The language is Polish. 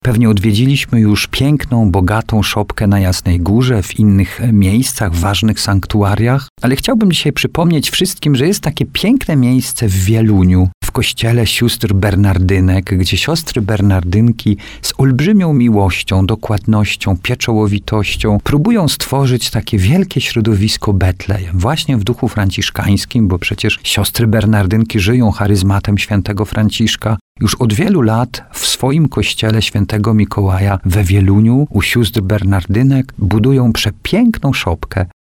Pewnie odwiedziliśmy już piękną, bogatą szopkę na Jasnej Górze, w innych miejscach, ważnych sanktuariach, ale chciałbym dzisiaj przypomnieć wszystkim, że jest takie piękne miejsce w Wieluniu, w kościele sióstr Bernardynek, gdzie siostry Bernardynki z olbrzymią miłością, dokładnością, pieczołowitością próbują stworzyć takie wielkie środowisko Betlejem, właśnie w duchu franciszkańskim, bo przecież siostry Bernardynki żyją charyzmatem świętego Franciszka. Już od wielu lat w swoim kościele świętego Mikołaja we Wieluniu u sióstr Bernardynek budują przepiękną szopkę,